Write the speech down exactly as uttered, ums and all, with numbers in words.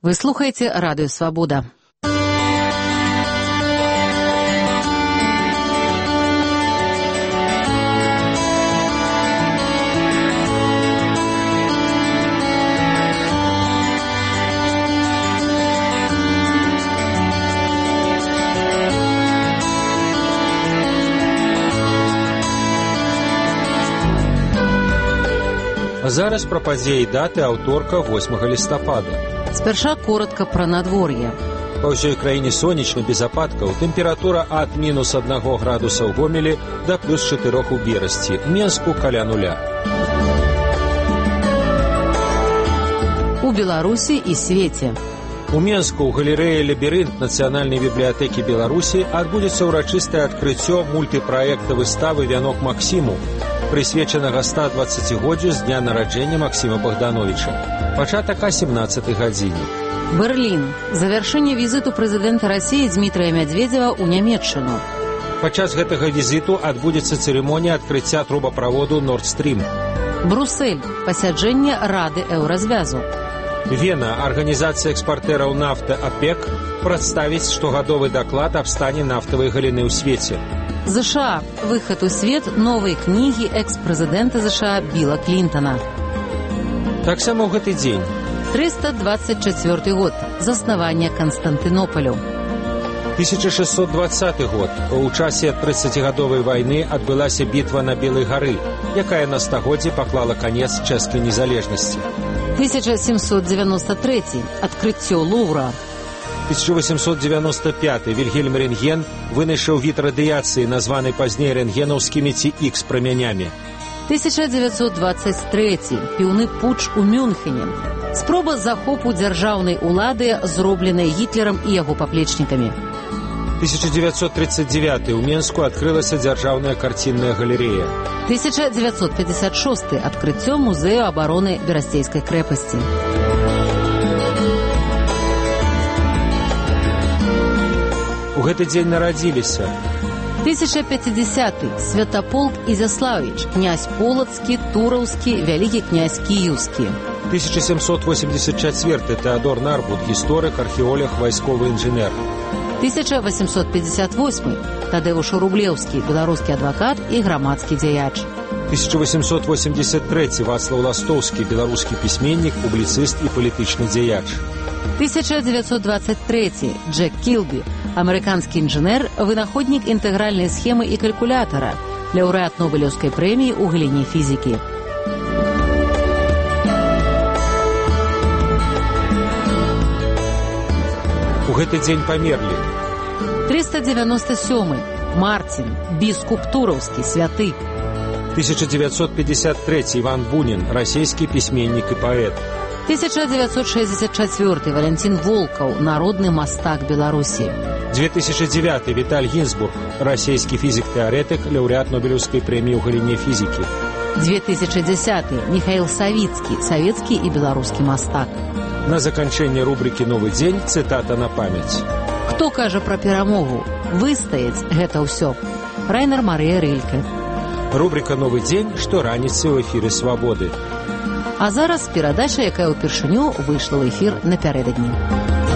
Вы слухаеце радыё «Свабода». А зараз пра падзеі даты аўторка восьмага лістапада. Спярша коротка пра надвор'е. Па ўсёй краіне сонечна, без ападкаў. Тэмпература ад мінус аднаго градуса ў Гомелі да плюс чатырох у Берасці. У Менску каля нуля. У Беларусі і свеце. У Менску ў галерэі «Лабірынт» Нацыянальнай бібліятэкі Беларусі адбудзецца ўрачыстае адкрыццё мультыпраекта выставы «Вянок Максіму», прысвечанага ста дваццацігоддзю з дня нараджэння Максіма Богдановича. Пачатак о семнаццатай гадзіне. Берлін. Завяршэнне візіту прэзідэнта Расіі Дмітрыя Мядзведзева ў Нямецчыну. Падчас гэтага візіту адбудзецца цырымонія адкрыцця трубаправоду «Норд-стрім». Брусэль. Пасяджэнне Рады Еўразвязу. Вена. Арганізацыя экспартэраў нафты ОПЕК прадставіць штогадовы даклад аб стане нафтавай галіны ў свеце. ЗША. Выхад у свет новай кнігі экс-прэзідэнта ЗША Біла Клінтана. Таксама ў гэты дзень. трыста дваццаць чацвёрты год. Заснавання Канстантынополю. тысяча шэсцьсот дваццаты год. У часе трыццацігадовай вайны адбылася бітва на Белай гары, якая на стагоддзе паклала канец чэшскай незалежнасці. тысяча сямсот дзевяносто трэці. Адкрыццё Лувра. тысяча восемьсот девяносто пятый. Вільгельм Рентген вынайшаў від радыяцыі, названы пазней рэнтгенаўскімі ці ікс-прамянямі. тысяча девятьсот двадцать трэці. Піўны путч у Мюнхене. Спроба захопу дзяржаўнай улады, зробленай Гітлерам і яго паплечнікамі. тысяча девятьсот тридцать девятый. У Менску адкрылася дзяржаўная карцінная галерэя. тысяча девятьсот пятьдесят шесты. Адкрыццё музею абароны Берасцейскай крэпасці. У гэты дзень нарадзіліся. тысяча пятидесятый. Святаполк Ізяславіч, князь Полацкі, Тураўскі, вялікі князь Кіеўскі. тысяча семьсот восемьдесят четвёртый. Теодор Нарбут, гісторык, археолог, вайсковы інжынер. тысяча восемьсот пятьдесят восьмый. Тадэуш Рублеўскі, беларускі адвакат і грамадскі дзеяч. тысяча восемьсот восемьдесят трэці. Вацлаў Ластоўскі, беларускі пісьменнік, публіцыст і палітычны дзеяч. тысяча девятьсот двадцать трэці. Джек Кілбі, амерыканскі інжынер, вынаходнік інтэгральнай схемы і калькулятара, лаўрэат Нобелеўскай прэміі ў галіне фізікі. У гэты дзень памерлі. трыста девяносто сёмы. Марцін, біскуп Тураўскі, святы. тысяча девятьсот пятьдесят трэці. Іван Бунін, расійскі пісьменнік і паэт. тысяча девятьсот шестьдесят четвёртый. Валентин Волкаў, народны мастак Беларусі. две тысячи девятый. Віталь Гінзбург, расійскі фізік-тэарэтык, лаўрэат Нобелеўскай прэміі ў галіне фізікі. две тысячи десятый. Михаил Савіцкі, савецкі і беларускі мастак. На заканчэнне рубрыкі «Новы дзень» цытата на памяць. Хто кажа пра перамогу? Выстаяць гэта ўсё. Райнер Марыя Рыльке. Рубрика «Новы дзень» штораніцай у эфіры «Свабоды». А зараз перадача, якая ўпершыню выйшла ў эфір напярэдадні.